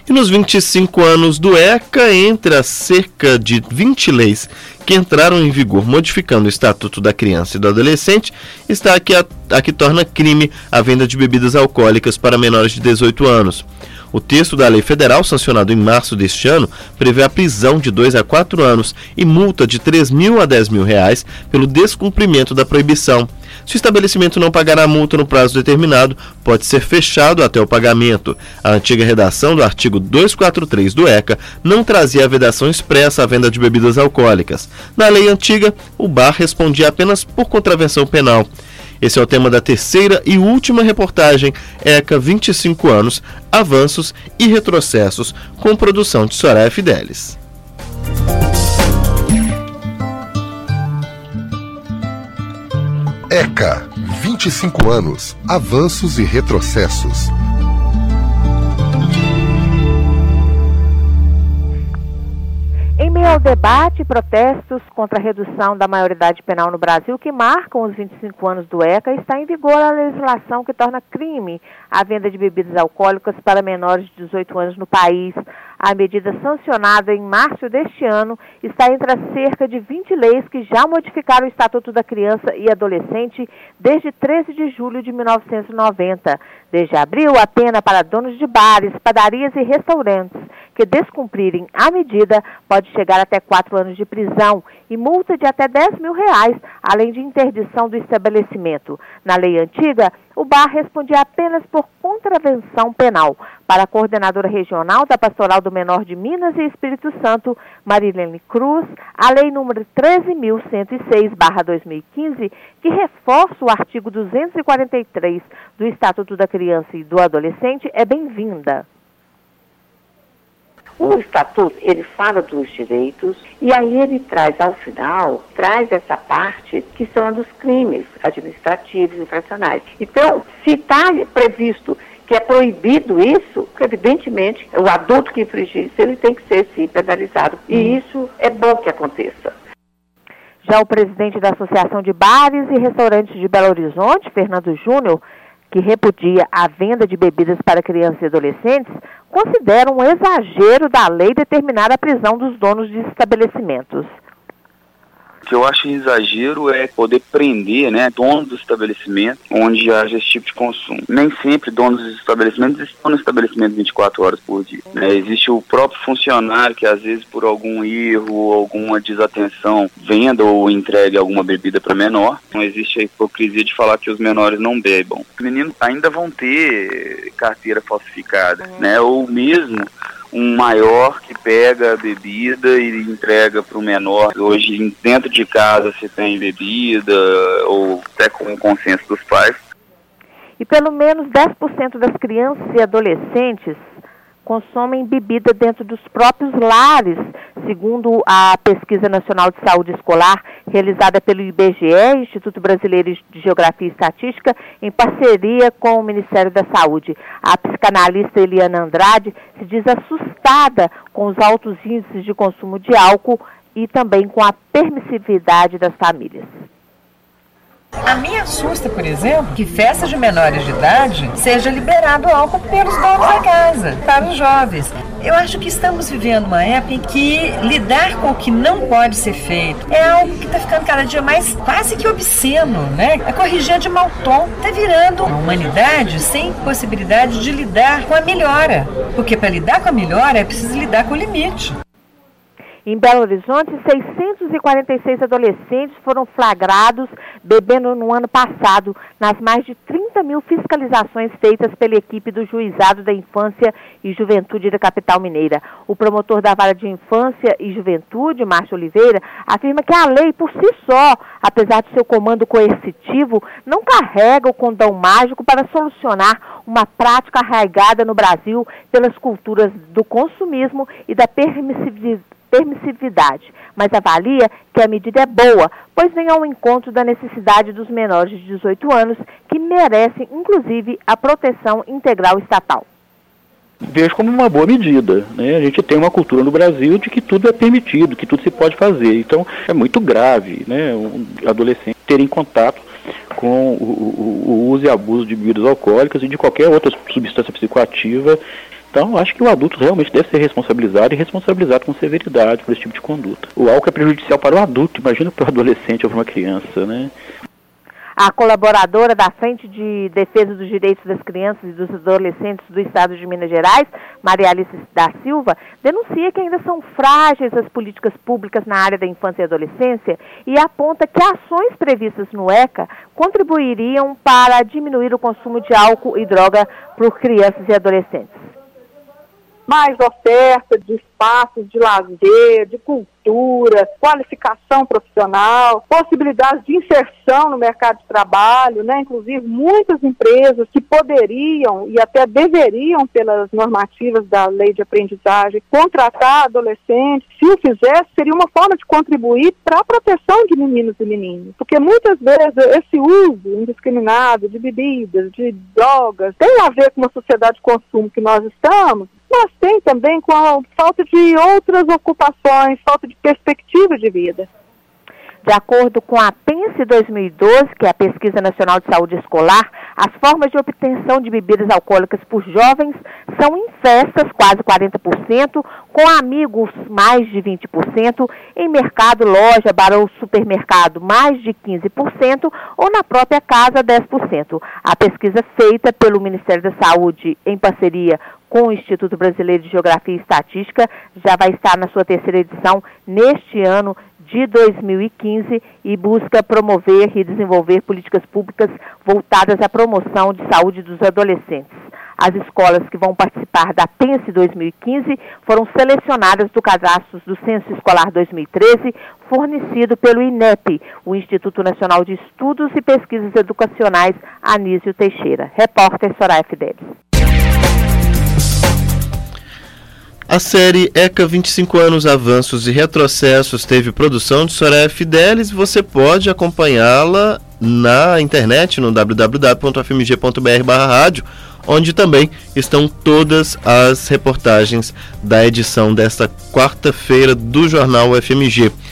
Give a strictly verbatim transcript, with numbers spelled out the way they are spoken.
E nos vinte e cinco anos do ECA, entre as cerca de vinte leis que entraram em vigor modificando o Estatuto da Criança e do Adolescente, está aqui a, a que torna crime a venda de bebidas alcoólicas para menores de dezoito anos. O texto da lei federal, sancionado em março deste ano, prevê a prisão de dois a quatro anos e multa de três mil a dez mil reais pelo descumprimento da proibição. Se o estabelecimento não pagar a multa no prazo determinado, pode ser fechado até o pagamento. A antiga redação do artigo duzentos e quarenta e três do ECA não trazia a vedação expressa à venda de bebidas alcoólicas. Na lei antiga, o bar respondia apenas por contravenção penal. Esse é o tema da terceira e última reportagem ECA vinte e cinco anos, avanços e retrocessos, com produção de Soraya Fidelis. ECA, vinte e cinco anos, avanços e retrocessos. Em meio ao debate e protestos contra a redução da maioridade penal no Brasil, que marcam os vinte e cinco anos do ECA, está em vigor a legislação que torna crime a venda de bebidas alcoólicas para menores de dezoito anos no país. A medida sancionada em março deste ano está entre as cerca de vinte leis que já modificaram o Estatuto da Criança e Adolescente desde treze de julho de mil novecentos e noventa. Desde abril, a pena para donos de bares, padarias e restaurantes que descumprirem a medida pode chegar até quatro anos de prisão e multa de até dez mil reais, além de interdição do estabelecimento. Na lei antiga, o bar respondia apenas por contravenção penal. Para a coordenadora regional da Pastoral do Menor de Minas e Espírito Santo, Marilene Cruz, a lei número treze mil cento e seis barra dois mil e quinze, que reforça o artigo duzentos e quarenta e três do Estatuto da Criança e do Adolescente, é bem-vinda. O Estatuto, ele fala dos direitos e aí ele traz, ao final, traz essa parte que são dos crimes administrativos e infracionais. Então, se está previsto que é proibido isso, evidentemente, o adulto que infringir isso, ele tem que ser, sim, penalizado. E isso é bom que aconteça. Já o presidente da Associação de Bares e Restaurantes de Belo Horizonte, Fernando Júnior, que repudia a venda de bebidas para crianças e adolescentes, considera um exagero da lei determinar a prisão dos donos de estabelecimentos. O que eu acho exagero é poder prender, né, donos do estabelecimento onde haja esse tipo de consumo. Nem sempre donos dos estabelecimentos estão no estabelecimento vinte e quatro horas por dia. Né? Existe o próprio funcionário que às vezes por algum erro ou alguma desatenção venda ou entregue alguma bebida para menor. Não existe a hipocrisia de falar que os menores não bebam. Os meninos ainda vão ter carteira falsificada, né? Ou mesmo um maior que pega a bebida e entrega para o menor. Hoje, dentro de casa, se tem bebida, ou até com o consenso dos pais. E pelo menos dez por cento das crianças e adolescentes consomem bebida dentro dos próprios lares, segundo a Pesquisa Nacional de Saúde Escolar, realizada pelo I B G E, Instituto Brasileiro de Geografia e Estatística, em parceria com o Ministério da Saúde. A psicanalista Eliana Andrade se diz assustada com os altos índices de consumo de álcool e também com a permissividade das famílias. A mim assusta, por exemplo, que festa de menores de idade seja liberado álcool pelos donos da casa, para os jovens. Eu acho que estamos vivendo uma época em que lidar com o que não pode ser feito é algo que está ficando cada dia mais quase que obsceno, né? A corrigir de mau tom está virando uma humanidade sem possibilidade de lidar com a melhora. Porque para lidar com a melhora é preciso lidar com o limite. Em Belo Horizonte, seiscentos e quarenta e seis adolescentes foram flagrados bebendo no ano passado, nas mais de trinta mil fiscalizações feitas pela equipe do Juizado da Infância e Juventude da capital mineira. O promotor da Vara de Infância e Juventude, Márcio Oliveira, afirma que a lei por si só, apesar de seu comando coercitivo, não carrega o condão mágico para solucionar uma prática arraigada no Brasil pelas culturas do consumismo e da permissividade. permissividade, mas avalia que a medida é boa, pois vem ao encontro da necessidade dos menores de dezoito anos, que merecem, inclusive, a proteção integral estatal. Vejo como uma boa medida, né? A gente tem uma cultura no Brasil de que tudo é permitido, que tudo se pode fazer, então é muito grave, né, um adolescente terem contato com o, o, o uso e abuso de bebidas alcoólicas e de qualquer outra substância psicoativa Então, acho que o adulto realmente deve ser responsabilizado e responsabilizado com severidade por esse tipo de conduta. O álcool é prejudicial para o adulto, imagina para o adolescente ou para uma criança, né? A colaboradora da Frente de Defesa dos Direitos das Crianças e dos Adolescentes do Estado de Minas Gerais, Maria Alice da Silva, denuncia que ainda são frágeis as políticas públicas na área da infância e adolescência e aponta que ações previstas no ECA contribuiriam para diminuir o consumo de álcool e droga por crianças e adolescentes. Mais oferta de espaços de lazer, de cultura, qualificação profissional, possibilidades de inserção no mercado de trabalho, né? Inclusive muitas empresas que poderiam e até deveriam, pelas normativas da lei de aprendizagem, contratar adolescentes. Se o fizesse, seria uma forma de contribuir para a proteção de meninos e meninas. Porque muitas vezes esse uso indiscriminado de bebidas, de drogas, tem a ver com uma sociedade de consumo que nós estamos, mas tem também com a falta de outras ocupações, falta de perspectiva de vida. De acordo com a PENSE dois mil e doze, que é a Pesquisa Nacional de Saúde Escolar, as formas de obtenção de bebidas alcoólicas por jovens são em festas, quase quarenta por cento, com amigos, mais de vinte por cento, em mercado, loja, bar ou supermercado, mais de quinze por cento, ou na própria casa, dez por cento. A pesquisa feita pelo Ministério da Saúde, em parceria com o Instituto Brasileiro de Geografia e Estatística, já vai estar na sua terceira edição neste ano de dois mil e quinze e busca promover e desenvolver políticas públicas voltadas à promoção de saúde dos adolescentes. As escolas que vão participar da PENSE dois mil e quinze foram selecionadas do cadastro do Censo Escolar dois mil e treze, fornecido pelo INEP, o Instituto Nacional de Estudos e Pesquisas Educacionais Anísio Teixeira. Repórter Soraya Fidelis. A série ECA vinte e cinco anos, avanços e retrocessos teve produção de Soraya Fidelis. Você pode acompanhá-la na internet no w w w ponto f m g ponto b r barra rádio, onde também estão todas as reportagens da edição desta quarta-feira do Jornal U F M G.